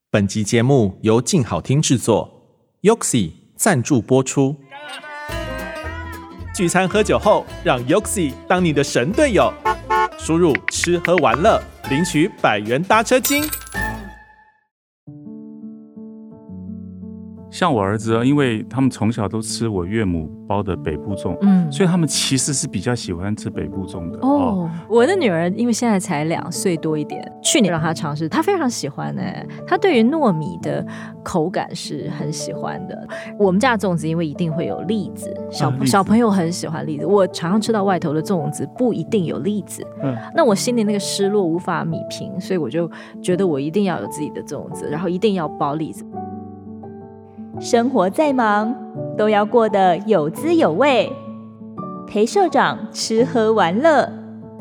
本集节目由静好听制作 ，Yoxi 赞助播出。聚餐喝酒后，让 Yoxi 当你的神队友，输入吃喝玩乐，领取100元搭车金。 像我儿子因为他们从小都吃我岳母包的北部粽，所以他们其实是比较喜欢吃北部粽的。 我的女儿因为现在才2岁多一点，去年让她尝试，她非常喜欢她对于糯米的口感是很喜欢的。我们家的粽子因为一定会有栗子，小朋友很喜欢栗子，我常常吃到外头的粽子不一定有栗子，那我心里那个失落无法弭平，所以我就觉得我一定要有自己的粽子，然后一定要包栗子。 生活再忙，都要过得有滋有味，陪社长吃喝玩乐。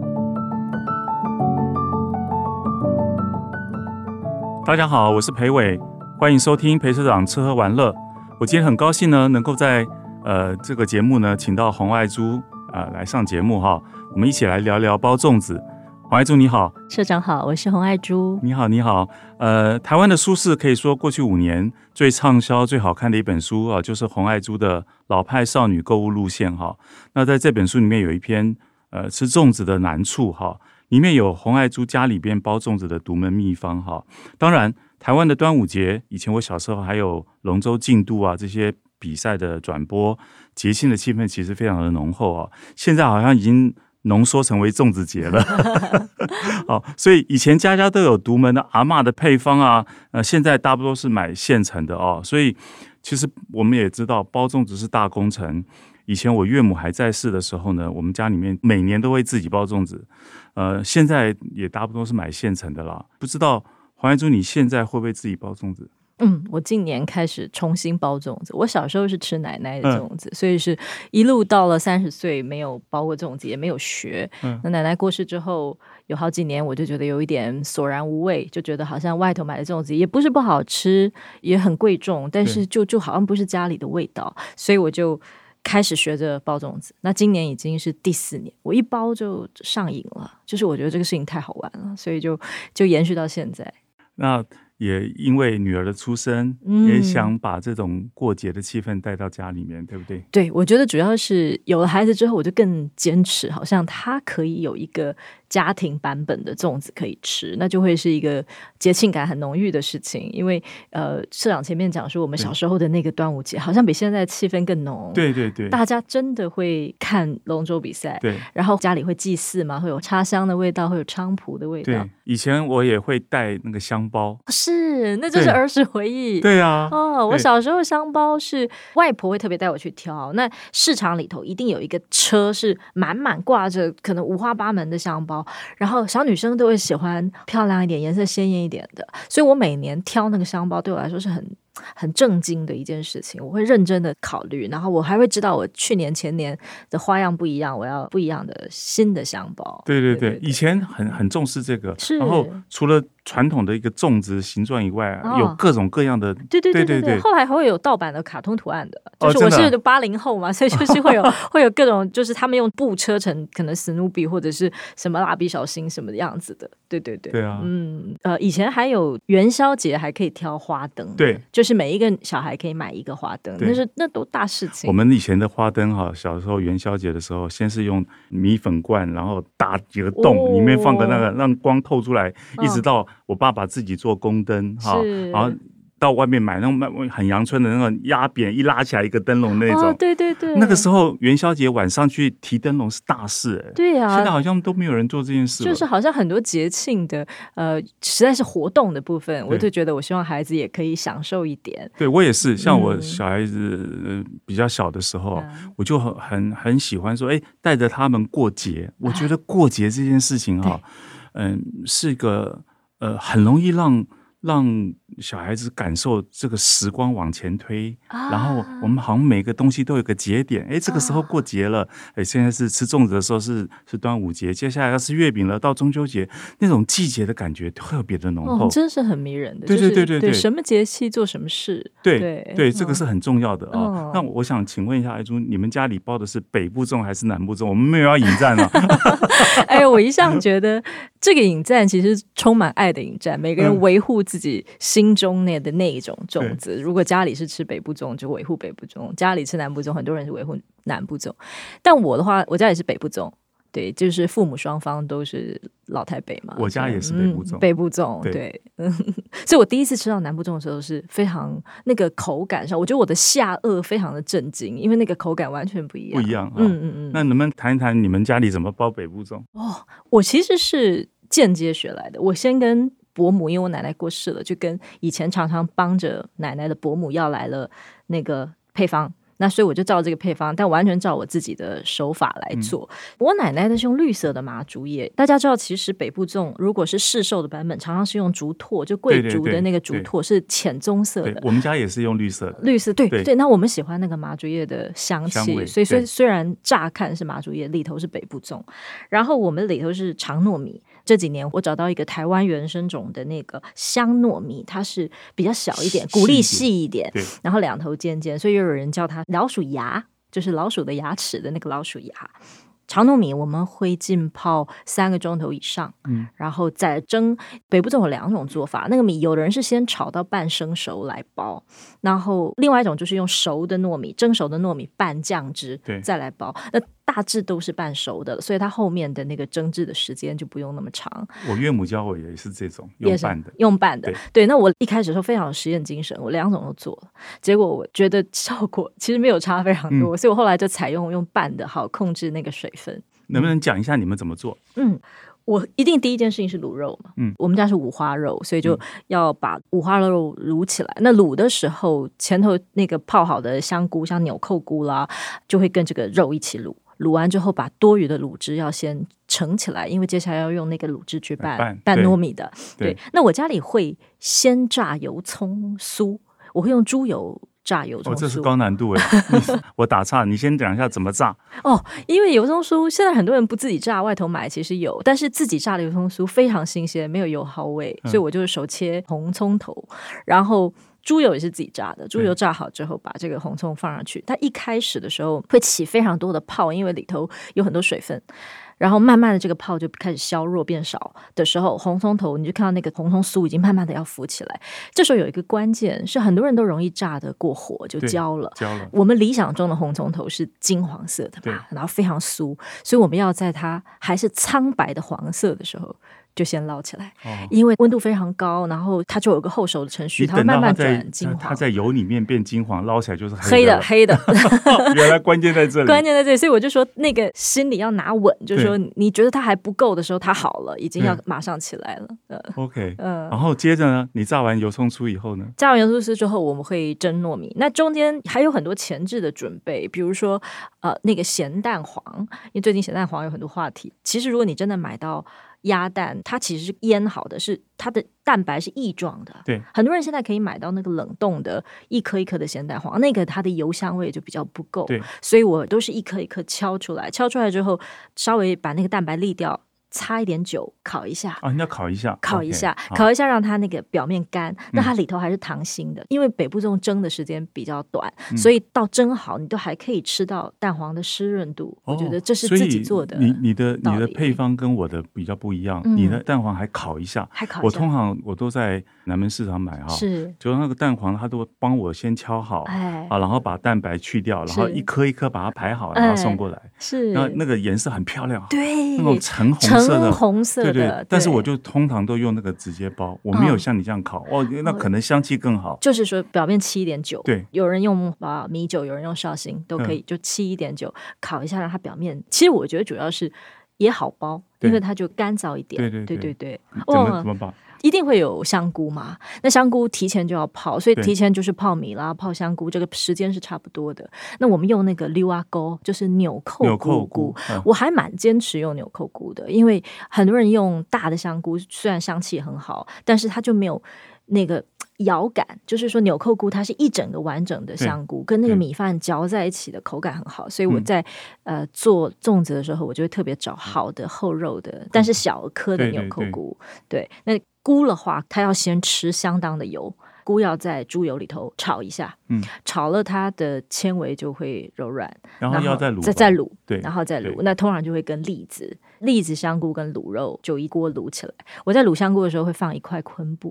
大家好，我是裴伟，欢迎收听陪社长吃喝玩乐。我今天很高兴呢，能够在这个节目呢，请到洪爱珠来上节目哈，我们一起来聊聊包粽子。洪爱珠你好。 社长好，我是洪爱珠。 你好，你好。台湾的书市可以说过去5年最畅销、最好看的一本书就是洪爱珠的《老派少女购物路线》哈。那在这本书里面有一篇吃粽子的难处哈，里面有洪爱珠家里边包粽子的独门秘方哈。当然，台湾的端午节，以前我小时候还有龙舟竞渡这些比赛的转播，节庆的气氛其实非常的浓厚现在好像已经浓缩成为粽子节了所以以前家家都有独门的阿嬷的配方现在大部分都是买现成的所以其实我们也知道包粽子是大工程。以前我岳母还在世的时候呢，我们家里面每年都会自己包粽子，现在也大部分都是买现成的啦。不知道黄爱珠你现在会不会自己包粽子？ 我今年开始重新包粽子。我小时候是吃奶奶的粽子，所以是一路到了30岁没有包过粽子，也没有学。那奶奶过世之后有好几年，我就觉得有一点索然无味，就觉得好像外头买的粽子也不是不好吃，也很贵重，但是就好像不是家里的味道，所以我就开始学着包粽子。那今年已经是第4年，我一包就上瘾了，就是我觉得这个事情太好玩了，所以就延续到现在。 那也因为女儿的出生，也想把这种过节的气氛带到家里面，对不对？ 对，我觉得主要是有了孩子之后，我就更坚持，好像他可以有一个家庭版本的粽子可以吃，那就会是一个节庆感很浓郁的事情。因为社长前面讲说，我们小时候的那个端午节好像比现在气氛更浓。 对对对， 大家真的会看龙舟比赛， 对， 然后家里会祭祀嘛，会有插香的味道，会有菖蒲的味道。 对，以前我也会带那个香包， 是，那就是儿时回忆。 对啊， 我小时候香包是外婆会特别带我去挑，那市场里头一定有一个车是满满挂着可能五花八门的香包，然后小女生都会喜欢漂亮一点、颜色鲜艳一点的，所以我每年挑那个香包对我来说是很正经的一件事情，我会认真的考虑，然后我还会知道我去年前年的花样不一样，我要不一样的新的香包。 对对 对，以前很重视这个，然后除了传统的一个粽子形状以外有各种各样的。 对对对对对，后来还会有盗版的卡通图案的，就是我是80后嘛，所以就是会有各种，就是他们用布车成可能史努比或者是什么蜡笔小新什么样子的。对对对， 对啊， 以前还有元宵节还可以挑花灯， 对， 就是每一个小孩可以买一个花灯，那都大事情。 我们以前的花灯小时候元宵节的时候，先是用米粉罐，然后打几个洞，里面放个那个让光透出来，一直到我爸爸自己做宫灯然后到外面买那种很阳春的那种压扁一拉起来一个灯笼那种。 对对对， 那个时候元宵节晚上去提灯笼是大事对啊， 现在好像都没有人做这件事了。 就是好像很多节庆的实在是活动的部分，我就觉得我希望孩子也可以享受一点。 对，我也是，像我小孩子比较小的时候我就很喜欢说带着他们过节。我觉得过节这件事情是一个很容易让小孩子感受这个时光往前推，然后我们好像每个东西都有个节点，这个时候过节了，现在是吃粽子的时候是端午节，接下来要吃月饼了，到中秋节，那种季节的感觉特别的浓厚， 真是很迷人的。 对对对对对， 什么节气做什么事， 对，这个是很重要的那我想请问一下爱珠，你们家里包的是北部粽还是南部粽？我们没有要引战我一向觉得这个引战其实充满爱的引战，每个人维护自己心中的那一种粽子。如果家里是吃北部粽，就维护北部粽；家里吃南部粽，很多人是维护南部粽。但我的话，我家里是北部粽。对，就是父母双方都是老台北嘛。 我家也是北部粽， 北部粽，对。所以我第一次吃到南部粽的时候是非常那个口感上，我觉得我的下颚非常的震惊，因为那个口感完全不一样。 不一样，那能不能谈一谈你们家里怎么包北部粽？ 我其实是间接学来的。我先跟伯母，因为我奶奶过世了，就跟以前常常帮着奶奶的伯母要来了那个配方。那所以我就照这个配方，但完全照我自己的手法来做。我奶奶的是用绿色的麻竹叶，大家知道，其实北部粽如果是市售的版本，常常是用竹拓，就桂竹的那个竹拓是浅棕色的。 我们家也是用绿色的， 绿色对。那我们喜欢那个麻竹叶的香气，所以虽然乍看是麻竹叶，里头是北部粽。然后我们里头是长糯米。这几年我找到一个台湾原生种的那个香糯米，它是比较小一点，骨粒细一点，然后两头尖尖，所以又有人叫它老鼠牙，就是老鼠的牙齿的那个老鼠牙。长糯米我们会浸泡3个钟头以上，然后再蒸。北部粽有2种做法，那个米有的人是先炒到半生熟来包，然后另外一种就是用熟的糯米，蒸熟的糯米拌酱汁再来包。那大致都是半熟的，所以它后面的那个蒸制的时间就不用那么长。 我岳母教我也是这种用拌的， 对。那我一开始的时候非常有实验精神，我2种都做了，结果我觉得效果其实没有差非常多，所以我后来就采用拌的，好控制那个水分。 能不能讲一下你们怎么做？ 我一定第一件事情是卤肉嘛，我们家是五花肉，所以就要把五花肉卤起来。那卤的时候，前头那个泡好的香菇，像纽扣菇啦，就会跟这个肉一起卤。卤完之后，把多余的卤汁要先盛起来，因为接下来要用那个卤汁去拌糯米的。对，那我家里会先炸油葱酥，我会用猪油炸油葱酥。 这是高难度耶我打岔，你先讲一下怎么炸。 因为油葱酥现在很多人不自己炸，外头买其实有，但是自己炸的油葱酥非常新鲜，没有油耗味，所以我就是手切红葱头，然后猪油也是自己炸的，猪油炸好之后把这个红葱放上去。它一开始的时候会起非常多的泡，因为里头有很多水分，然后慢慢的这个泡就开始削弱变少的时候，红葱头你就看到那个红葱酥已经慢慢的要浮起来。这时候有一个关键是很多人都容易炸得过火就焦了。我们理想中的红葱头是金黄色的嘛，然后非常酥，所以我们要在它还是苍白的黄色的时候就先捞起来，因为温度非常高，然后它就有个后熟的程序，它会慢慢转金黄。 它在油里面变金黄，捞起来就是黑的原来关键在这里， 所以我就说那个心里要拿稳，就是说你觉得它还不够的时候，它好了，已经要马上起来了。 OK，然后接着呢，你炸完油葱酥以后呢？ 炸完油葱酥之后，我们会蒸糯米。那中间还有很多前置的准备，比如说那个咸蛋黄，因为最近咸蛋黄有很多话题。其实如果你真的买到鸭蛋，它其实是腌好的，是它的蛋白是液状的。 对， 很多人现在可以买到那个冷冻的一颗一颗的咸蛋黄，那个它的油香味就比较不够。 对， 所以我都是一颗一颗敲出来之后，稍微把那个蛋白沥掉，擦一点酒烤一下。 你要烤一下， 烤一下，让它那个表面干，那它里头还是溏心的。因为北部粽蒸的时间比较短，所以到蒸好你都还可以吃到蛋黄的湿润度。我觉得这是自己做的。 你的配方跟我的比较不一样，你的蛋黄还烤一下。我通常我都在南门市场买是， 就那个蛋黄他都帮我先敲好，然后把蛋白去掉，然后一颗一颗把它排好，然后送过来。 是， 然后那个颜色很漂亮， 对， 那种橙红色的，对。但是我就通常都用那个直接包，我没有像你这样烤。那可能香气更好。就是说表面沏一点酒， 对， 有人用米酒，有人用绍兴都可以，就沏一点酒烤一下，让它表面。其实我觉得主要是也好包，因为它就干燥一点。对。 怎么包？ 一定会有香菇嘛，那香菇提前就要泡，所以提前就是泡米啦，泡香菇，这个时间是差不多的。那我们用那个溜啊钩，就是纽扣菇，我还蛮坚持用纽扣菇的，因为很多人用大的香菇，虽然香气很好，但是它就没有那个咬感，就是说纽扣菇它是一整个完整的香菇，跟那个米饭嚼在一起的口感很好，所以我在做粽子的时候，我就会特别找好的厚肉的，但是小颗的纽扣菇。对，那菇的话，它要先吃相当的油，菇要在猪油里头炒一下，炒了它的纤维就会柔软， 然后要再卤， 再卤， 对， 然后再卤。那通常就会跟栗子、香菇跟卤肉就一锅卤起来。我在卤香菇的时候会放一块昆布。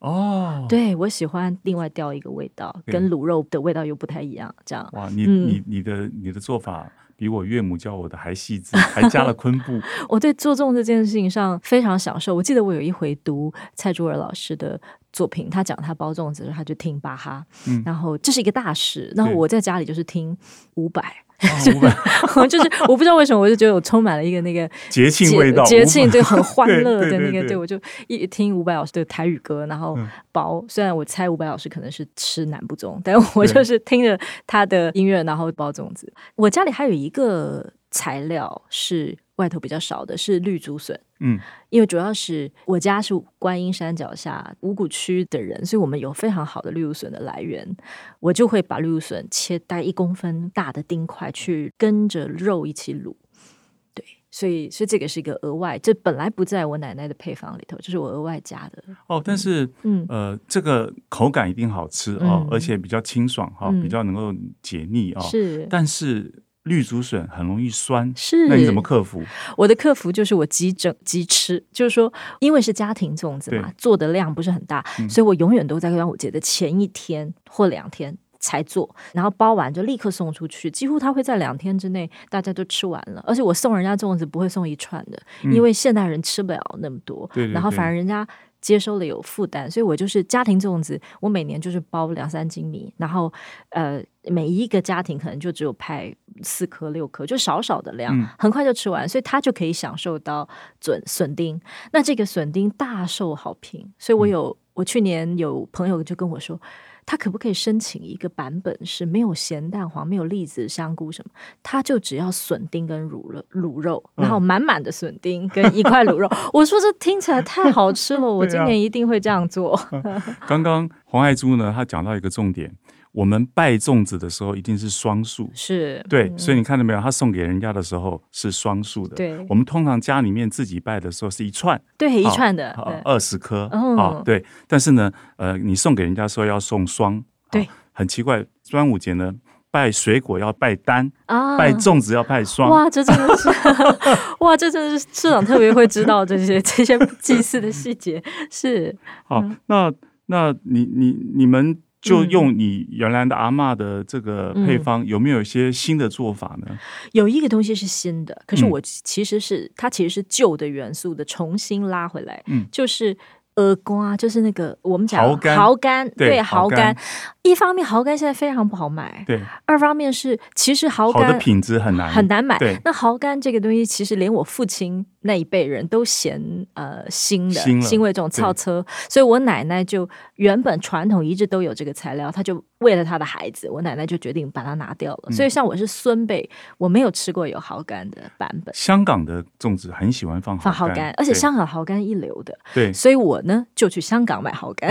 哦， 对，我喜欢另外调一个味道，跟卤肉的味道又不太一样。这样， 哇，你的做法比我岳母教我的还细致，还加了昆布。 我对做粽子这件事情上非常享受。我记得我有一回读蔡珠儿老师的作品，他讲他包粽子的时候，他就听巴哈，然后这是一个大师。然后我在家里就是听伍佰。就是我不知道为什么，我就觉得我充满了一个那个节庆味道， 节庆这个很欢乐的那个， 对， 我就一听伍佰老师的台语歌，然后包。虽然我猜伍佰老师可能是吃南部粽，但我就是听着他的音乐，然后包粽子。我家里还有一个材料是外头比较少的，是绿竹笋。因为主要是我家是观音山脚下五股区的人，所以我们有非常好的绿竹笋的来源。我就会把绿竹笋切大概1公分大的丁块，去跟着肉一起卤。对，所以这个是一个额外，这本来不在我奶奶的配方里头，这是我额外加的。 但是这个口感一定好吃而且比较清爽比较能够解腻是， 但是绿竹笋很容易酸， 是， 那你怎么克服？ 我的克服就是我即吃，就是说，因为是家庭粽子嘛，做的量不是很大，所以我永远都在端午节的前1天或2天才做，然后包完就立刻送出去，几乎它会在2天之内大家都吃完了。而且我送人家粽子不会送一串的，因为现代人吃不了那么多，然后反而人家接收了有负担，所以我就是家庭粽子，我每年就是包2-3斤米，然后每一个家庭可能就只有派4颗6颗，就少少的量，很快就吃完，所以他就可以享受到笋丁。那这个笋丁大受好评，所以我去年有朋友就跟我说，他可不可以申请一个版本是没有咸蛋黄、没有栗子、香菇什么，他就只要笋丁跟卤肉，然后满满的笋丁跟1块卤肉。我说这听起来太好吃了，我今年一定会这样做。 刚刚黄爱珠呢，她讲到一个重点，我们拜粽子的时候一定是双数， 是对，所以你看到没有，他送给人家的时候是双数的。 对， 我们通常家里面自己拜的时候是1串， 对，1串的 20颗对。但是呢，你送给人家的时候要送双， 对， 很奇怪。端午节呢，拜水果要拜单拜粽子要拜双。 哇，这真的是哇，这真的是社长特别会知道这些祭祀的细节。是好，那你们就用你原来的阿嬷的这个配方，有没有一些新的做法呢？ 有一个东西是新的，可是它其实是旧的元素的重新拉回来，就是鹅瓜，就是那个我们讲蚝干，对，蚝干。一方面蚝干现在非常不好买， 对； 二方面是其实蚝干好的品质很难买。 对，那蚝干这个东西，其实连我父亲那一辈人都嫌腥味这种臭车，所以我奶奶就原本传统一直都有这个材料，她就为了她的孩子，我奶奶就决定把它拿掉了。所以像我是孙辈，我没有吃过有蚝干的版本。 香港的粽子很喜欢放蚝干， 而且香港蚝干一流的， 对， 所以我呢就去香港买蚝干。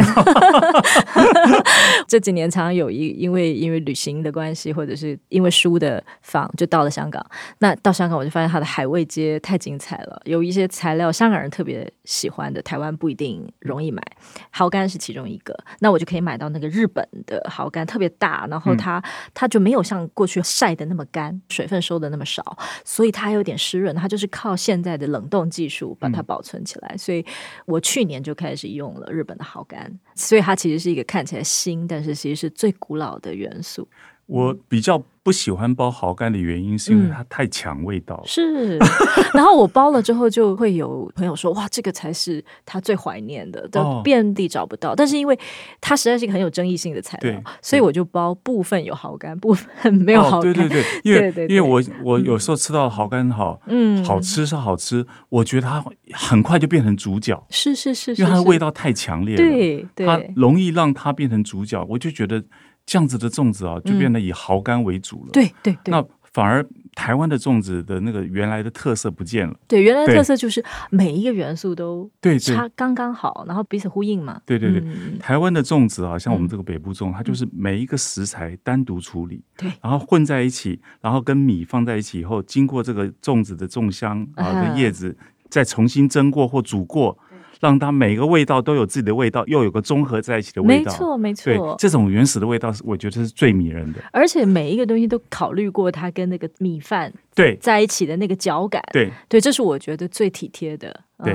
这几年常常有因为旅行的关系，或者是因为书的访，就到了香港。那到香港我就发现它的海味街太精彩了，有一些材料香港人特别喜欢的，台湾不一定容易买。蚝干是其中一个，那我就可以买到那个日本的蚝干，特别大，然后它就没有像过去晒的那么干，水分收的那么少，所以它还有点湿润，它就是靠现在的冷冻技术把它保存起来。所以我去年就开始用了日本的蚝干，所以它其实是一个看起来新，但是其实是最古老的元素。 我比较不喜欢包蚝干的原因是因为它太抢味道了， 是。然后我包了之后就会有朋友说，哇，这个才是他最怀念的，都遍地找不到。但是因为它实在是一个很有争议性的材料，所以我就包部分有蚝干，部分没有蚝干。 对，因为我有时候吃到蚝干好吃是好吃，我觉得它很快就变成主角， 是， 因为它的味道太强烈了， 对， 它容易让它变成主角，我就觉得这样子的粽子就变得以蚝干为主了。 对， 那反而台湾的粽子的那个原来的特色不见了。 对，原来的特色就是每一个元素都对差刚刚好，然后彼此呼应嘛。 对，台湾的粽子像我们这个北部粽，它就是每一个食材单独处理， 对， 然后混在一起，然后跟米放在一起以后，经过这个粽子的粽香的叶子再重新蒸过或煮过，让它每个味道都有自己的味道，又有个综合在一起的味道。 没错， 对，这种原始的味道我觉得是最迷人的。 而且每一个东西都考虑过它跟那个米饭在一起的那个嚼感。 对， 这是我觉得最体贴的。 对，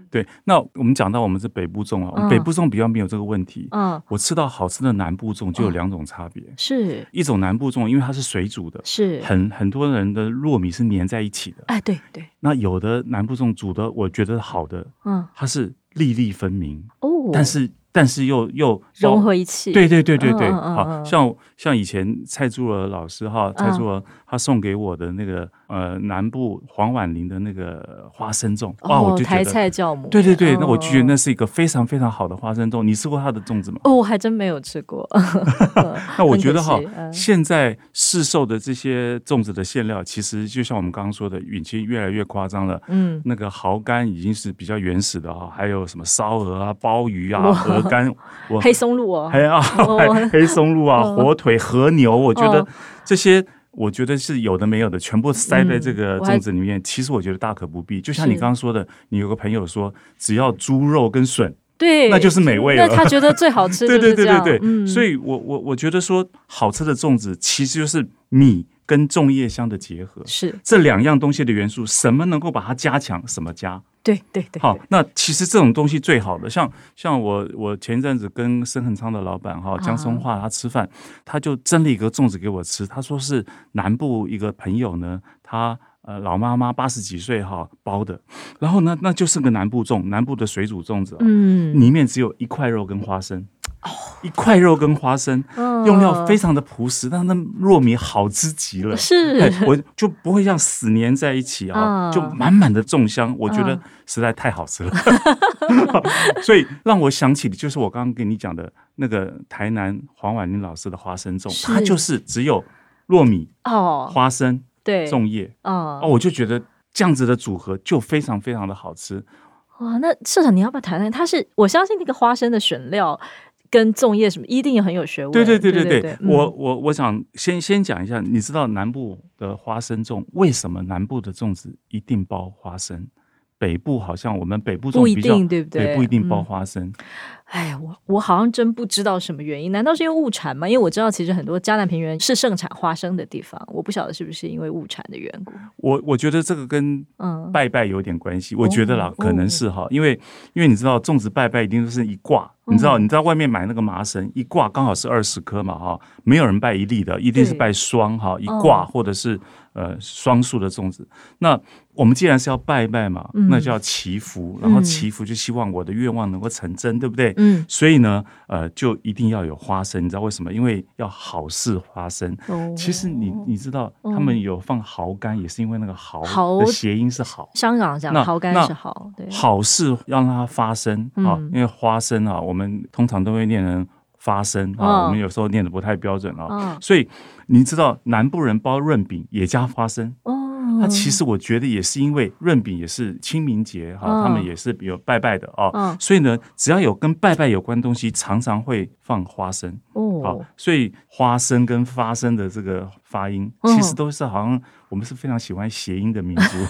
对，那我们讲到我们是北部粽啊，我们北部粽比较没有这个问题。我吃到好吃的南部粽就有2种差别， 是一种南部粽，因为它是水煮的， 是很多人的糯米是粘在一起的。 哎，对对。 那有的南部粽煮的，我觉得好的，它是粒粒分明哦， 但是又融合一气。 对，好像以前蔡珠儿老师哈，蔡珠儿他送给我的那个南部黄婉玲的那个花生粽，哇，我就觉得台菜教母。 对，那我就觉得那是一个非常非常好的花生粽。你吃过他的粽子吗？ 我还真没有吃过。 那我觉得哈，现在市售的这些粽子的馅料，其实就像我们刚刚说的，已经越来越夸张了。那个蚝干已经是比较原始的哈，还有什么烧鹅啊、鲍鱼啊、鹅肝、 黑松露哦， 黑松露啊、火腿、和牛，我觉得这些。我觉得是有的没有的，全部塞在这个粽子里面。其实我觉得大可不必。就像你刚刚说的，你有个朋友说，只要猪肉跟笋， 对， 那就是美味了。 那他觉得最好吃就是这样。 对。所以我觉得说，好吃的粽子其实就是米跟粽叶香的结合， 是这2样东西的元素，什么能够把它加强，什么加。 对。 好，那其实这种东西最好的，像我前一阵子跟深恒昌的老板江松化他吃饭，他就蒸了一个粽子给我吃，他说是南部一个朋友呢，他老妈妈80几岁包的，然后呢那就是个南部粽，南部的水煮粽子，里面只有1块肉跟花生。1块肉跟花生，用料非常的朴实，但那糯米好吃极了， 是， 我就不会像死粘在一起就满满的粽香，我觉得实在太好吃了。所以让我想起的就是我刚刚跟你讲的那个台南黄婉玲老师的花生粽，它就是只有糯米、花生、粽叶，我就觉得这样子的组合就非常非常的好吃。 哇，那社长你要不要谈谈？我相信那个花生的选料跟粽叶什么一定也很有学问。 对，我想先讲一下，你知道南部的花生粽为什么南部的粽子一定包花生，北部好像我们北部粽比较不一定，对不对？ 不一定包花生。 哎，我好像真不知道什么原因，难道是因为物产吗？因为我知道其实很多嘉南平原是盛产花生的地方，我不晓得是不是因为物产的缘故。 我觉得这个跟拜拜有点关系，我觉得啦，可能是因为你知道粽子拜拜一定都是一挂，你知道外面买那个麻绳一挂刚好是20颗嘛没有人拜1粒的，一定是拜双一挂或者是双数的粽子。那我们既然是要拜拜嘛，那就要祈福，然后祈福就希望我的愿望能够成真，对不对？所以呢，就一定要有花生，你知道为什么？因为要好事花生。其实你知道，他们有放蚝干，也是因为那个蚝的谐音是好。 香港讲蚝干是好，对， 好事要让它发生因为花生我们通常都会念成发生我们有时候念的不太标准所以你知道南部人包润饼也加花生那其实我觉得也是因为润饼也是清明节他们也是有拜拜的所以呢，只要有跟拜拜有关的东西，常常会放花生所以花生跟发生的这个发音，其实都是好像我们是非常喜欢谐音的民族。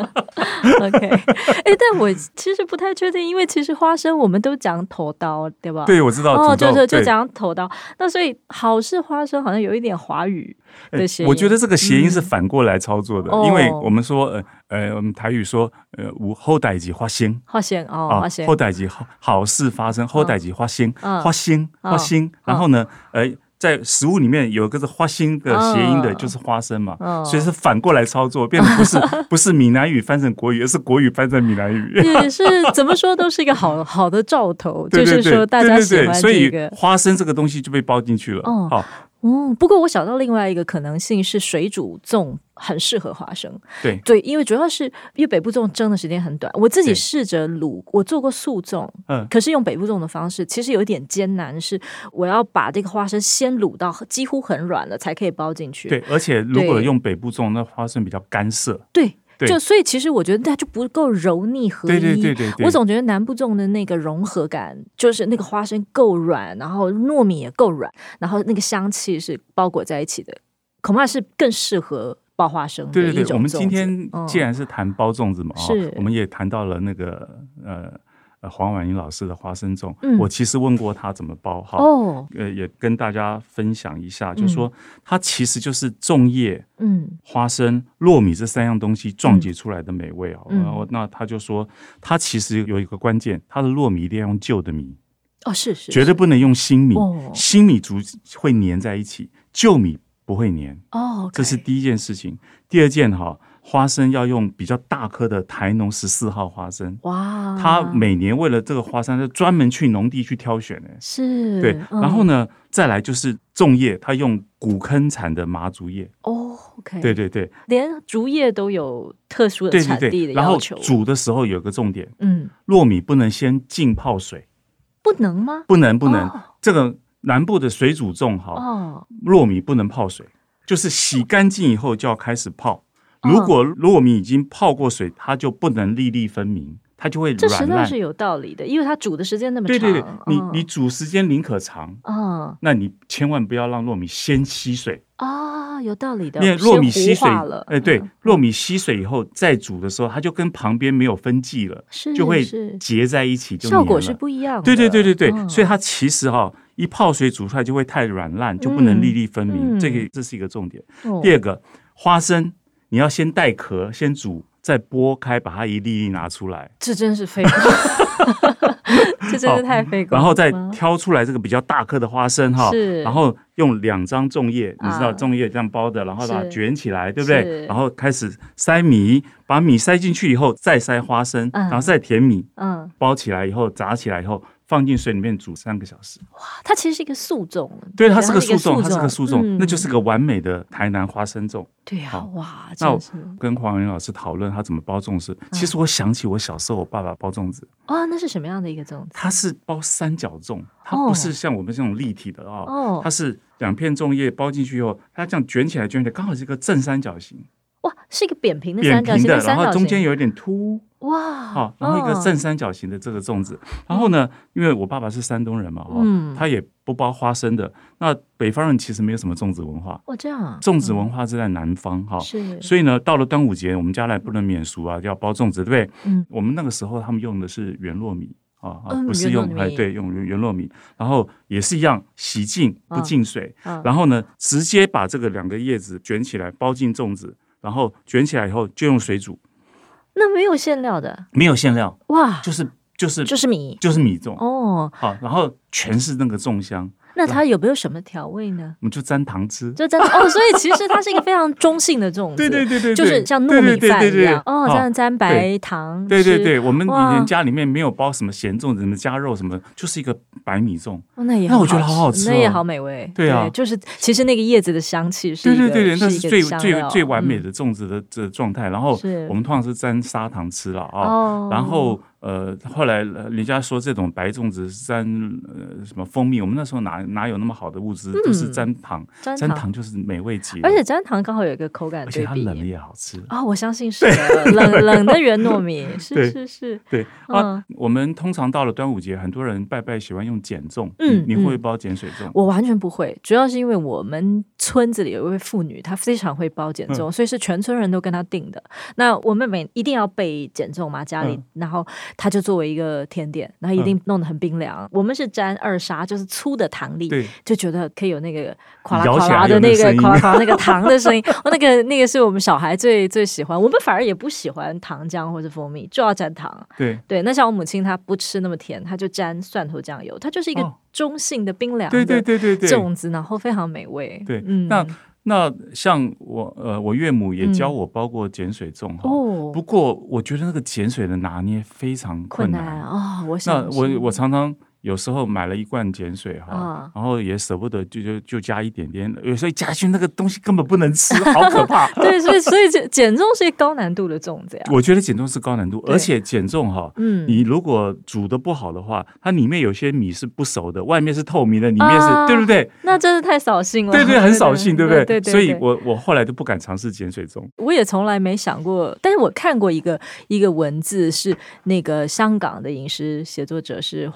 OK， 但我其实不太确定，因为其实花生我们都讲头刀，对吧？ 对，我知道， 就讲头刀。那所以好事花生好像有一点华语的谐音。 我觉得这个谐音是反过来操作的，因为我们说我们台语说好代志发生， 花生好代志好事发生，好代志发生，花生，然后呢在食物里面有一个是花心的谐音的，就是花生嘛，所以是反过来操作，变得不是闽南语翻成国语，而是国语翻成闽南语。 也是怎么说都是一个好的兆头，就是说大家喜欢这个， 所以花生这个东西就被包进去了。 不过我想到另外一个可能性是水煮粽很适合花生，对，因为主要是因为北部粽蒸的时间很短，我自己试着卤，我做过素粽，可是用北部粽的方式其实有一点艰难，是我要把这个花生先卤到几乎很软了才可以包进去。 对，而且如果用北部粽，那花生比较干涩。 对。所以其实我觉得它就不够柔腻合一。对，我总觉得南部粽的那个融合感，就是那个花生够软，然后糯米也够软，然后那个香气是包裹在一起的，恐怕是更适合包花生的一种粽子。 我们今天既然是谈包粽子嘛，我们也谈到了那个黄婉莹老师的花生粽，我其实问过他怎么包哈，也跟大家分享一下，就是说它其实就是粽叶、花生、糯米这3样东西撞击出来的美味啊。然后那他就说，它其实有一个关键，它的糯米一定要用旧的米。 是绝对不能用新米，新米煮会粘在一起，旧米不会粘。这是第一件事情。第二件花生要用比较大颗的台农14号花生。哇！他每年为了这个花生，就专门去农地去挑选。 是， 对。然后呢，再来就是粽叶，他用古坑产的麻竹叶。 OK， 对对对， 连竹叶都有特殊的产地的要求。 然后煮的时候有个重点，糯米不能先浸泡水。 不能吗？ 不能，这个南部的水煮粽糯米不能泡水，就是洗干净以后就要开始泡。如果糯米已经泡过水，它就不能粒粒分明，它就会软烂。这实在是有道理的，因为它煮的时间那么长。 对，你煮时间宁可长，那你千万不要让糯米先吸水。 有道理的， 因为糯米吸水了，对，糯米吸水以后再煮的时候，它就跟旁边没有分际了，就会结在一起，就效果是不一样的。 对，所以它其实一泡水煮出来就会太软烂，就不能粒粒分明。这是一个重点。第二个，花生你要先带壳，先煮，再剥开，把它一粒粒拿出来。 这真是费工。这真是太费工。 然后再挑出来这个比较大颗的花生然后用2张粽叶，你知道粽叶这样包的，然后把它卷起来，对不对？然后开始塞米，把米塞进去以后，再塞花生，然后再填米，包起来以后，炸起来以后，放进水里面煮3个小时。 哇，它其实是一个素粽。 对，它是个素粽，那就是个完美的台南花生粽。 对啊，哇！ 那我跟黄文老师讨论他怎么包粽子，其实我想起我小时候我爸爸包粽子。 那是什么样的一个粽子？ 它是包3角粽，它不是像我们这种立体的它是2片粽叶包进去以后，它这样卷起来，刚好是一个正三角形。 哇，是一个扁平的三角形， 然后中间有一点凸。哇，然后一个正三角形的这个粽子。然后呢，因为我爸爸是山东人嘛，他也不包花生的。那北方人其实没有什么粽子文化。 这样啊， 粽子文化是在南方是。 所以呢，到了端午节，我们家来不能免俗啊，要包粽子，对不对？我们那个时候他们用的是圆糯米不是用用圆糯米，然后也是一样洗净不进水，然后呢，直接把这个2个叶子卷起来包进粽子，然后卷起来以后就用水煮。 那没有馅料的？ 没有馅料。哇，就是米粽好，然后全是那个粽香。 那它有没有什么调味呢？ 我们就沾糖吃， 所以其实它是一个非常中性的粽子， 对， 就是像糯米饭一样这样沾白糖。 对，我们以前家里面没有包什么咸粽子，什么加肉什么，就是一个白米粽。那我觉得好好吃， 那也好美味。 对啊， 就是其实那个叶子的香气是对，那是最完美的粽子的这个状态。然后我们通常是沾砂糖吃了然后后来人家说这种白粽子沾什么蜂蜜，我们那时候哪有那么好的物资，都是沾糖，沾糖就是美味极了。 而且沾糖刚好有一个口感对比， 而且它冷了也好吃我相信是的，冷的圆糯米是。 对我们通常到了端午节，很多人拜拜喜欢用碱粽，你会不会包碱水粽？ 我完全不会，主要是因为我们村子里有一位妇女，她非常会包碱粽，所以是全村人都跟她订的。那我妹妹一定要备碱粽嘛，家里，然后她就作为一个甜点，然后一定弄得很冰凉。我们是沾2砂，就是粗的糖粒，就觉得可以有那个哗啦哗啦的那个哗啦哗啦那个糖的声音。那个是我们小孩最喜欢，我们反而也不喜欢糖浆或者蜂蜜，就要沾糖。对，那像我母亲她不吃那么甜，她就沾蒜头酱油，它就是一个中性的冰凉的粽子，然后非常美味。 对，那像我岳母也教我包过碱水粽不过我觉得那个碱水的拿捏非常困难我常常有时候买了1罐碱水然后也舍不得就加一点点，有时候加下去那个东西根本不能吃，好可怕。 对，所以碱粽是一个高难度的粽子呀。 我觉得碱粽是高难度，而且碱粽你如果煮的不好的话，它里面有些米是不熟的，外面是透明的，里面是对不对？ 那真是太扫兴了。 对，很扫兴，对不对？ 对。 所以我后来都不敢尝试碱水粽。 我也从来没想过，但是我看过一个文字，是那个香港的饮食写作者是黄双如。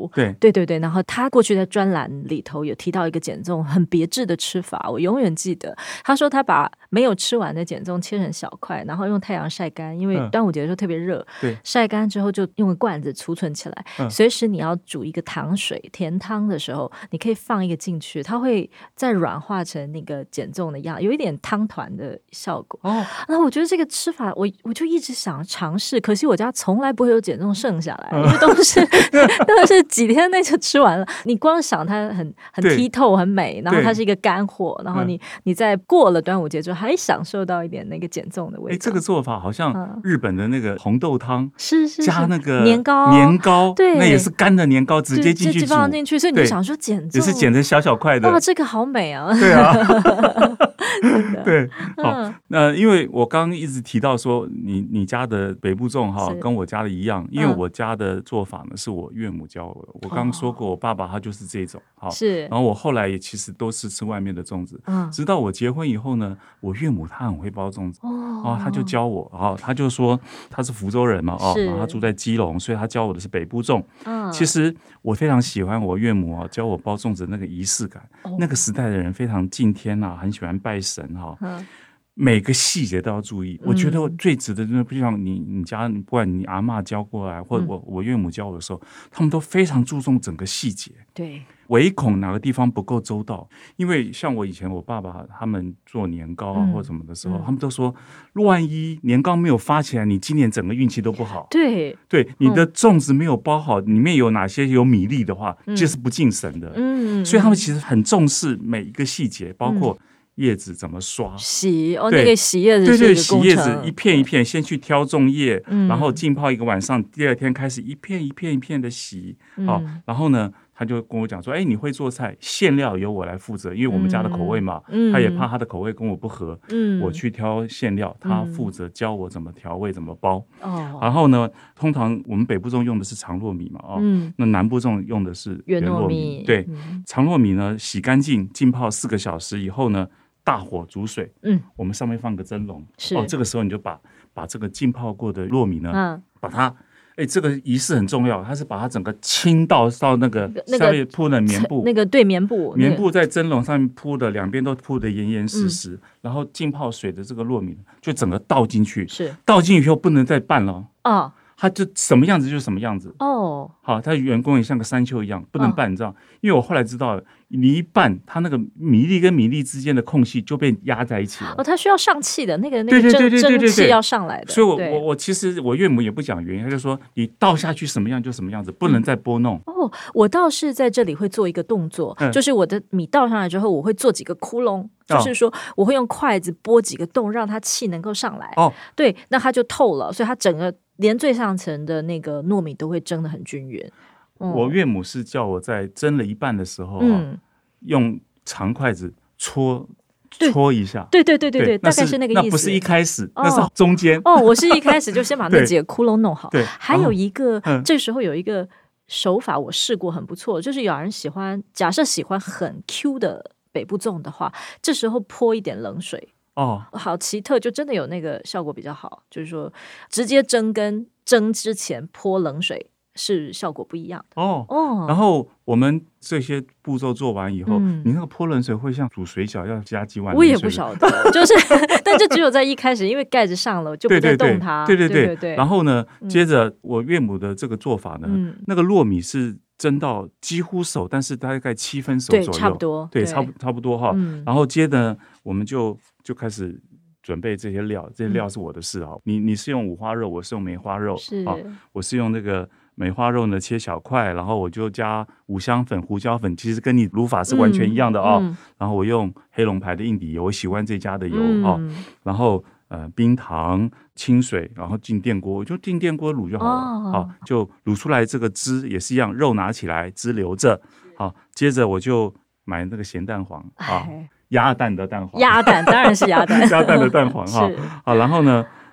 熟。 对， 然后他过去在专栏里头有提到一个减重很别致的吃法，我永远记得。他说他把没有吃完的减重切成小块，然后用太阳晒干，因为端午节的时候特别热，晒干之后就用个罐子储存起来，随时你要煮一个糖水甜汤的时候，你可以放一个进去，它会再软化成那个减重的样，有一点汤团的效果。那我觉得这个吃法我就一直想尝试，可惜我家从来不会有减重剩下来，因为都是几天内就吃完了。你光想它很剔透很美，然后它是一个干货，然后你在过了端午节之后还享受到一点那个减重的味道。 这个做法好像日本的那个红豆汤， 是加那个年糕，对， 那也是干的年糕，直接进去煮， 放进去，所以你就想说减重也是剪成小块的。 哇，这个好美啊！ 对啊，对，好，那因为我刚刚一直提到说你家的北部粽跟我家的一样，因为我家的做法呢是我岳母教我的。我刚刚说过，我爸爸他就是这种， 是。 然后我后来也其实都是吃外面的粽子，直到我结婚以后呢，我岳母她很会包粽子，他就教我，然后他就说他是福州人嘛，然后他住在基隆，所以他教我的是北部粽。其实我非常喜欢我岳母教我包粽子那个仪式感，那个时代的人非常敬天啊，很喜欢拜神每个细节都要注意。我觉得最值得，就像你家，不管你阿嬷教过来，或者我岳母教我的时候，他们都非常注重整个细节。 对， 唯恐哪个地方不够周到。因为像我以前我爸爸他们做年糕或什么的时候，他们都说，万一年糕没有发起来，你今年整个运气都不好。 对， 你的粽子没有包好，里面有哪些有米粒的话，就是不敬神的。所以他们其实很重视每一个细节，包括叶子怎么刷洗那个洗叶子是一个洗叶子一片一片，先去挑粽叶，然后浸泡一个晚上，第二天开始一片一片一片的洗。然后呢他就跟我讲说，你会做菜，馅料由我来负责，因为我们家的口味嘛，他也怕他的口味跟我不合，我去挑馅料，他负责教我怎么调味怎么包。然后呢通常我们北部粽用的是长糯米嘛，那南部粽用的是圆糯米。对，长糯米呢洗干净浸泡4个小时以后呢，大火煮水，我们上面放个蒸笼，这个时候你就把这个浸泡过的糯米呢，把它，这个仪式很重要，它是把它整个倾倒到那个下面铺的棉布，棉布在蒸笼上面铺的，两边都铺的严严实实，然后浸泡水的这个糯米就整个倒进去，倒进去以后不能再拌了它就什么样子就什么样子。好，它圆工也像个山丘一样，不能拌，你知道？因为我后来知道，你一拌，它那个米粒跟米粒之间的空隙就被压在一起了。 它需要上气的，那个蒸汽要上来的。 所以我其实我岳母也不讲原因，他就说你倒下去什么样就什么样子，不能再拨弄。 我倒是在这里会做一个动作，就是我的米倒上来之后，我会做几个窟窿。就是说我会用筷子拨几个洞，让它气能够上来。对，那它就透了，所以它整个连最上层的那个糯米都会蒸得很均匀。 我岳母是叫我在蒸了一半的时候，用长筷子搓一下。 对，大概是那个意思。 那不是一开始，那是中间。 我是一开始就先把那几个窟窿弄好。对，还有一个，这时候有一个手法我试过很不错，就是有人假设喜欢很 Q 的北部粽的话，这时候泼一点冷水。好奇特，就真的有那个效果比较好。就是说直接蒸跟蒸之前泼冷水是效果不一样的。 然后我们这些步骤做完以后，你那个泼冷水会像煮水饺要加几碗冷水。 我也不晓得，就是但这只有在一开始，因为盖子上了就不再动它。 对。然后呢，接着我岳母的这个做法呢，那个糯米是蒸到几乎熟，但是大概7分熟左右， 差不多， 差不多哈。然后接着我们就开始准备这些料，这些料是我的事啊。你是用五花肉，我是用梅花肉，我是用那个梅花肉呢切小块，然后我就加五香粉、胡椒粉，其实跟你卤法是完全一样的然后我用黑龙牌的硬底油，我喜欢这家的油然后冰糖、清水，然后进电锅，我就进电锅卤就好了。就卤出来这个汁也是一样，肉拿起来，汁留着。接着我就买那个咸蛋黄鸭蛋的蛋黄， 鸭蛋当然是鸭蛋， 鸭蛋的蛋黄然后呢，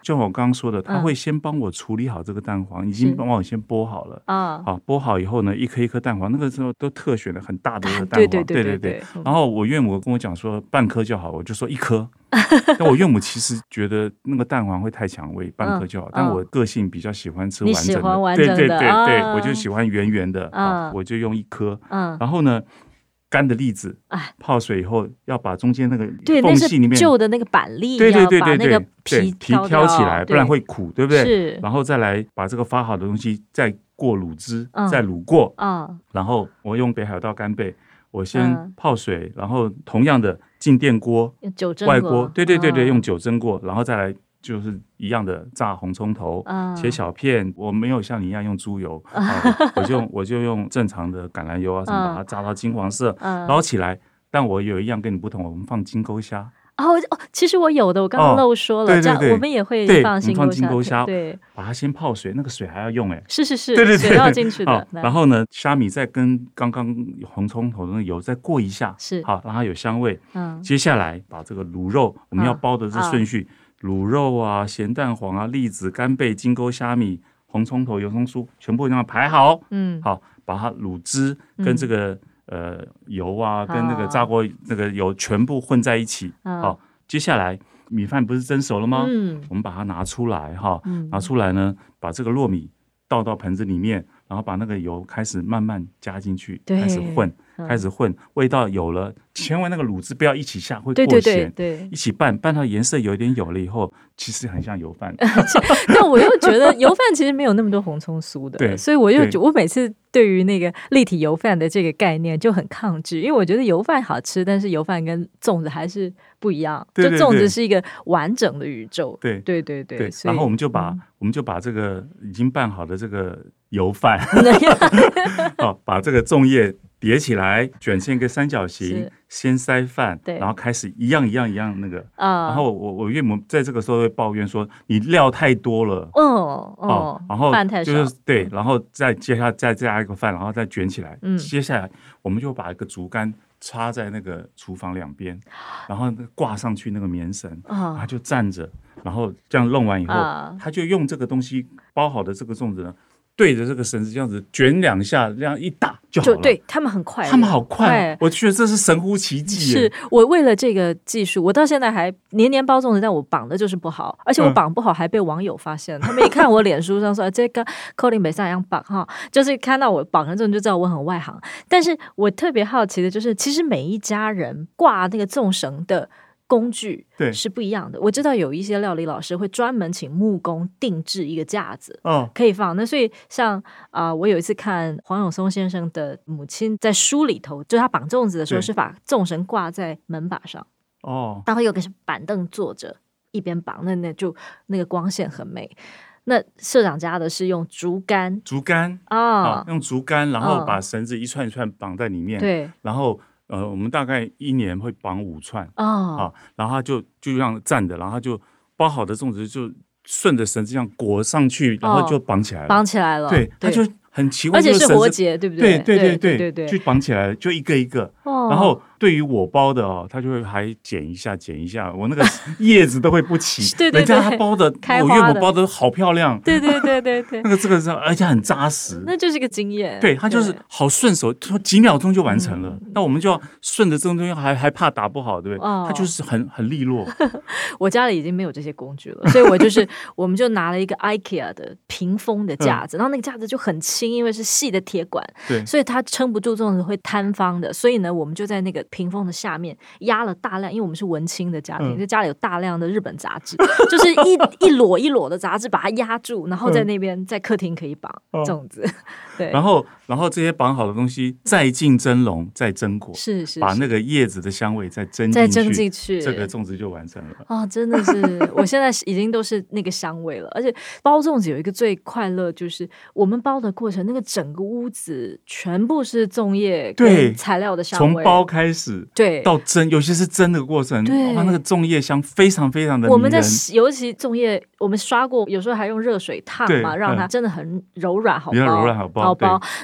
就我刚刚说的，他会先帮我处理好这个蛋黄，已经帮我先剥好了啊。好，剥好以后呢，一颗一颗蛋黄，那个时候都特选的很大的蛋黄，对。然后我岳母跟我讲说半颗就好，我就说1颗。但我岳母其实觉得那个蛋黄会太抢味，半颗就好。但我个性比较喜欢吃完整的， 你喜欢完整的， 对，我就喜欢圆圆的，我就用1颗。然后呢，干的栗子泡水以后，要把中间那个缝隙里面旧的那个板栗， 对， 把那个皮挑起来，不然会苦，对不对？ 是。 然后再来把这个发好的东西再过卤汁，再卤过。然后我用北海道干贝，我先泡水，然后同样的进电锅，外锅，对，用酒蒸过，然后再来。就是一样的炸红葱头，切小片。我没有像你一样用猪油，我就用正常的橄榄油啊什么，把它炸到金黄色，捞起来。但我有一样跟你不同，我们放金钩虾。 其实我有的，我刚刚漏说了，对，我们也会放金钩虾，对， 把它先泡水，那个水还要用， 是，对，水要进去的。 然后呢，虾米再跟刚刚红葱头的油再过一下， 是好，让它有香味。接下来把这个卤肉，我们要包的是顺序。卤肉啊，咸蛋黄啊，栗子、干贝、金钩虾米、红葱头、油葱酥，全部这样排好。好，把它卤汁跟这个油啊，跟那个炸锅那个油全部混在一起。好，接下来米饭不是蒸熟了吗？我们把它拿出来哈，拿出来呢，把这个糯米倒到盆子里面，然后把那个油开始慢慢加进去，开始混，味道有了，千万那个卤汁不要一起下，会过咸。对，一起拌到颜色有点有了以后，其实很像油饭。 但我又觉得油饭其实没有那么多红葱酥的，对，所以我每次对于那个立体油饭的这个概念就很抗拒，因为我觉得油饭好吃，但是油饭跟粽子还是不一样。就粽子是一个完整的宇宙。对。 然后我们就把这个已经拌好的这个油饭，把这个粽叶叠起来，卷成一个三角形，先塞饭，然后开始一样那个。然后我岳母在这个时候会抱怨说：“你料太多了。”然后饭太少， 就是对，然后再接下来再加一个饭，然后再卷起来。接下来我们就把一个竹竿插在那个厨房两边，然后挂上去那个棉绳，他就站着，然后这样弄完以后，他就用这个东西包好的这个粽子呢。对着这个绳子这样子卷2下，这样一打就好了。 对，他们很快， 他们好快，我觉得这是神乎其技。 是我为了这个技术，我到现在还年年包粽子，但我绑的就是不好，而且我绑不好还被网友发现。他们一看我脸书上说这个扣零北上一样绑哈，就是看到我绑成这种就知道我很外行。但是我特别好奇的就是，其实每一家人挂那个粽绳的工具是不一样的。我知道有一些料理老师会专门请木工定制一个架子，可以放。那所以像我有一次看黄永松先生的母亲在书里头，就是他绑粽子的时候是把粽绳挂在门把上，然后有个板凳坐着一边绑，那个光线很美。那社长家的是用竹竿用竹竿，然后把绳子一串一串绑在里面，对，然后我们大概1年会绑5串然后他就这样站的，然后他就包好的粽子就顺着绳子这样裹上去，然后就绑起来了。对，他就很奇怪， 而且是活结，对不对？ 对，就绑起来，就一个一个。然后对于我包的他就会还剪一下，我那个叶子都会不齐。对，人家他包的，我岳母包的好漂亮。对，那个这个是而且很扎实， 那就是个经验。 对，他就是好顺手，几秒钟就完成了。那我们就要顺着这种东西，还怕打不好，对不对？他就是很利落。 我家里已经没有这些工具了，所以我们就拿了一个 IKEA 的屏风的架子，然后那个架子就很轻，因为是细的铁管，对，所以它撑不住粽子会摊方的。所以呢，我们就在那个屏风的下面压了大量，因为我们是文青的家庭，就家里有大量的日本杂志，就是一摞一摞的杂志把它压住，然后在那边在客厅可以绑粽子。对， 然后这些绑好的东西再进蒸笼，再蒸裹， 是把那个叶子的香味再蒸进去，这个粽子就完成了。 真的是，我现在已经都是那个香味了。而且包粽子有一个最快乐，就是我们包的过程，那个整个屋子全部是粽叶跟材料的香味， 从包开始到蒸，尤其是蒸的过程，哇，那个粽叶香非常非常的迷人。 我们尤其粽叶，我们刷过，有时候还用热水烫嘛，让它真的很柔软，好包。那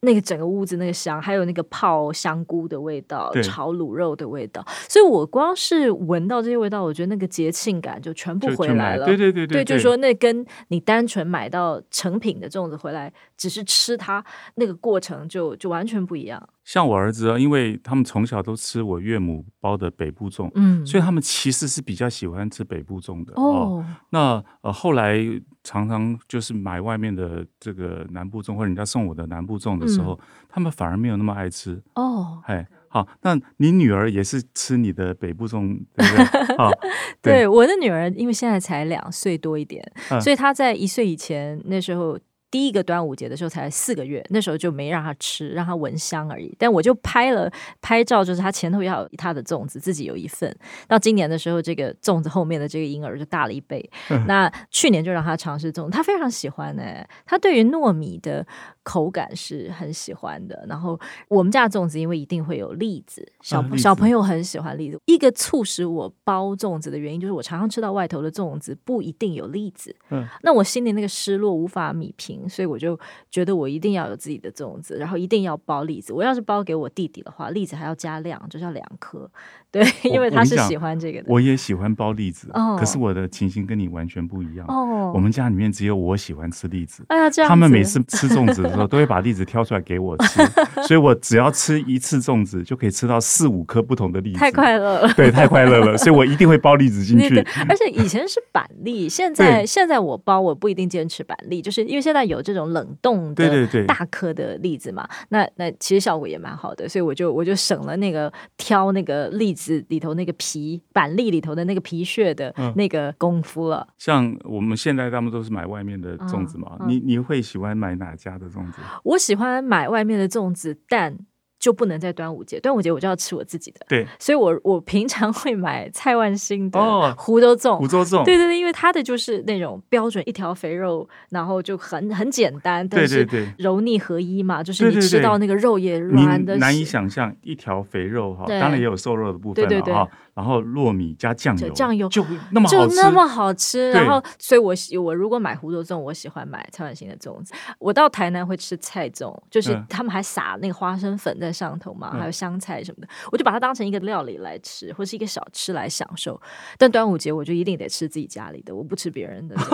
那个整个屋子那个香，还有那个泡香菇的味道， 对炒卤肉的味道，所以我光是闻到这些味道，我觉得那个节庆感就全部回来了。 对， 就是说那跟你单纯买到成品的粽子回来，只是吃它那个过程就完全不一样。 像我儿子因为他们从小都吃我岳母包的北部粽，所以他们其实是比较喜欢吃北部粽的那后来常常就是买外面的这个南部粽，或者人家送我的南部粽的时候，他们反而没有那么爱吃好，那你女儿也是吃你的北部粽，对不对？ 对，我的女儿因为现在才2岁多一点，所以她在1岁以前那时候。第一个端午节的时候才4个月，那时候就没让他吃，让他闻香而已。但我就拍照，就是他前头要有他的粽子，自己有一份。到今年的时候，这个粽子后面的这个婴儿就大了1倍。那去年就让他尝试粽子，他非常喜欢他对于糯米的口感是很喜欢的。然后我们家的粽子因为一定会有栗子，小朋友很喜欢栗子。一个促使我包粽子的原因，就是我常常吃到外头的粽子不一定有栗子，那我心里那个失落无法弭平。所以我就觉得我一定要有自己的粽子，然后一定要包栗子。我要是包给我弟弟的话，栗子还要加量，就是要2颗。对，因为他是喜欢这个的。 我也喜欢包栗子，可是我的情形跟你完全不一样。我们家里面只有我喜欢吃栗子， 这样子。 他们每次吃粽子的时候，都会把栗子挑出来给我吃，所以我只要吃一次粽子，就可以吃到4、5颗不同的栗子。 太快乐了， 对，太快乐了，所以我一定会包栗子进去。 而且以前是板栗，现在我包我不一定坚持板栗，就是因为现在有这种冷冻的大颗的栗子嘛，那其实效果也蛮好的，所以我就省了那个挑那个栗子里头那个皮板栗里头的那个皮屑的那个功夫了。 像我们现在他们都是买外面的粽子嘛，你会喜欢买哪家的粽子？ 我喜欢买外面的粽子，但就不能在端午节我就要吃我自己的。 对， 所以我平常会买蔡万兴的湖州粽。对，因为它的就是那种标准一条肥肉，然后就很简单，但是柔腻合一嘛，就是你吃到那个肉也软的， 你难以想象一条肥肉当然也有瘦肉的部分了然后糯米加酱油就那么好吃。 然后所以我如果买湖州粽，我喜欢买蔡万兴的粽子。我到台南会吃菜粽，就是他们还撒那个花生粉在上头嘛，还有香菜什么的，我就把它当成一个料理来吃，或是一个小吃来享受。但端午节我就一定得吃自己家里的，我不吃别人的。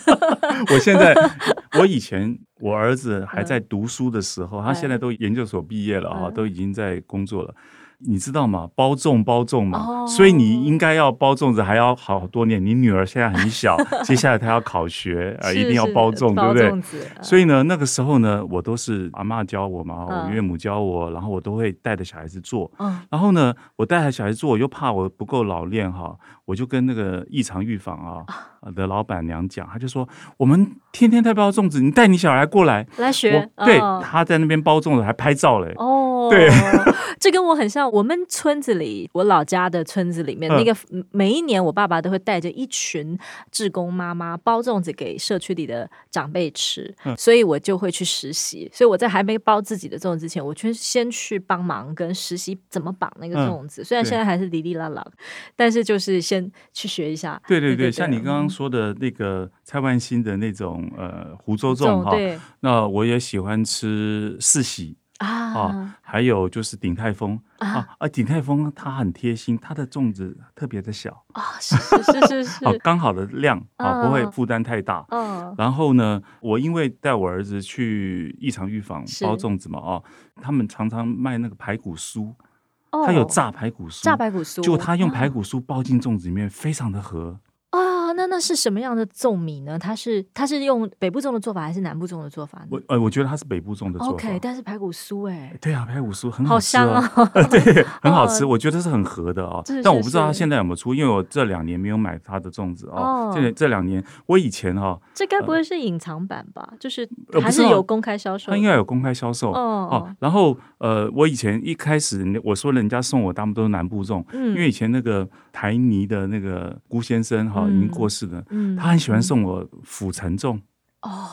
我以前我儿子还在读书的时候，他现在都研究所毕业了都已经在工作了。你知道吗？包粽嘛，所以你应该要包粽子还要好多年。你女儿现在很小，接下来她要考学一定要包粽，对不对？所以呢，那个时候呢，我都是阿嬷教我嘛，我岳母教我，然后我都会带着小孩子做。然后呢，我带着小孩子做，我又怕我不够老练我就跟那个异常预防的老板娘讲，他就说我们天天在包粽子，你带你小孩过来学。 对，他在那边包粽子还拍照嘞。对， 这跟我很像。我们村子里，我老家的村子里面，那个每一年我爸爸都会带着一群志工妈妈包粽子给社区里的长辈吃，所以我就会去实习。所以我在还没包自己的粽子之前，我先去帮忙跟实习怎么绑那个粽子。虽然现在还是哩哩啦啦，但是就是先去学一下。 对，像你刚刚说的那个蔡万兴的那种湖州粽那我也喜欢吃四喜。还有就是鼎泰丰鼎泰丰它很贴心，它的粽子特别的小是刚好的量不会负担太大。然后呢，我因为带我儿子去异常预防包粽子嘛他们常常卖那个排骨酥，它有炸排骨酥，就他用排骨酥包进粽子里面，非常的合。 那是什么样的粽米呢？它是用北部粽的做法还是南部粽的做法呢？ 我觉得它是北部粽的做法。 OK， 但是排骨酥对啊，排骨酥很好吃好香对，很好吃，我觉得是很合的但我不知道它现在有没有出，因为我这2年没有买它的粽子这2年，我以前这该不会是隐藏版吧？就是还是有公开销售？ 它应该有公开销售然后我以前一开始我说人家送我大部分都是南部粽，因为以前那个台泥的那个辜先生已经过世了，他很喜欢送我府城粽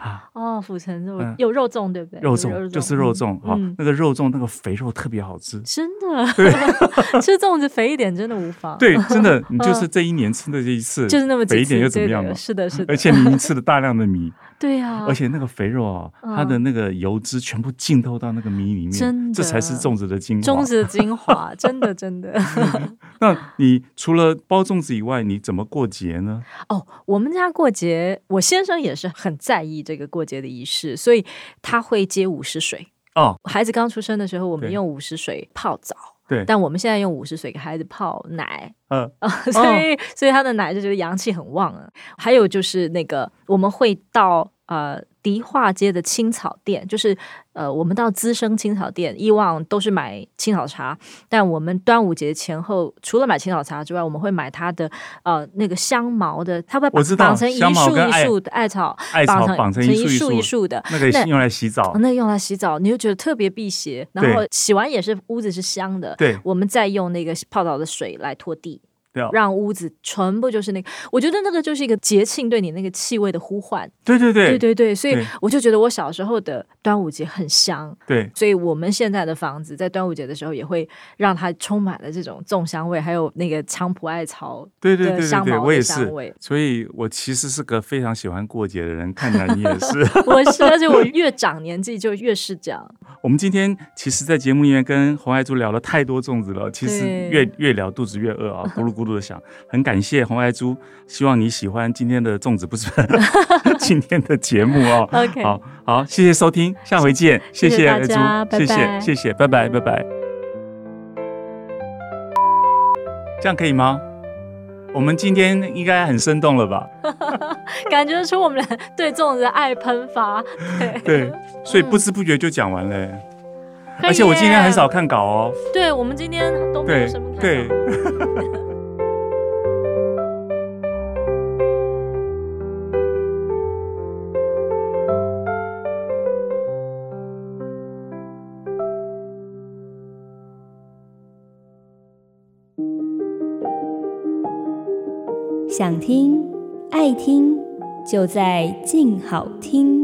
府城肉有肉粽对不对？ 肉粽就是肉粽，那个肉粽那个肥肉特别好吃， 真的。吃粽子肥一点真的无妨。 对，真的，你就是这一年吃的这一次， 就是那么几次， 肥一点又怎么样嘛？ 是的，是的。 而且你吃了大量的米。 对呀， 而且那个肥肉它的那个油脂全部浸透到那个米里面， 真的， 这才是粽子的精华。 粽子的精华，真的真的。 那你除了包粽子以外，你怎么过节呢？ 我们家过节，我先生也是很在意这个过节的仪式，所以他会接午时水。孩子刚出生的时候，我们用午时水泡澡。 对， 但我们现在用午时水给孩子泡奶，所以他的奶就觉得阳气很旺了。还有就是那个我们会到迪化街的青草店，就是我们到资生青草店，以往都是买青草茶，但我们端午节前后除了买青草茶之外，我们会买它的那个香茅的，它会绑成一束一束的艾草绑成一束一束的， 那个用来洗澡， 那用来洗澡，你就觉得特别辟邪，然后洗完也是屋子是香的。 对， 我们再用那个泡澡的水来拖地。让屋子全部就是那个，我觉得那个就是一个节庆对你那个气味的呼唤。对，所以我就觉得我小时候的端午节很香。 对， 所以我们现在的房子在端午节的时候也会让它充满了这种粽香味，还有那个菖蒲艾草的香茅的香味。 我也是，所以我其实是个非常喜欢过节的人，看起来你也是。 我是，而且我越长年纪就越是这样。 我们今天其实在节目里面跟洪爱珠聊了太多粽子了，其实越聊肚子越饿啊，咕噜咕噜的响。很感谢洪爱珠，希望你喜欢今天的粽子，不是今天的节目哦。 OK， 好，谢谢收听，下回见，谢谢爱珠，谢谢，拜拜。这样可以吗？我们今天应该很生动了吧？ 感觉出我们对粽子的爱喷发。 对，所以不知不觉就讲完了。而且我今天很少看稿哦。 对，我们今天都没有什么看稿。 对。 想听爱听，就在静好听。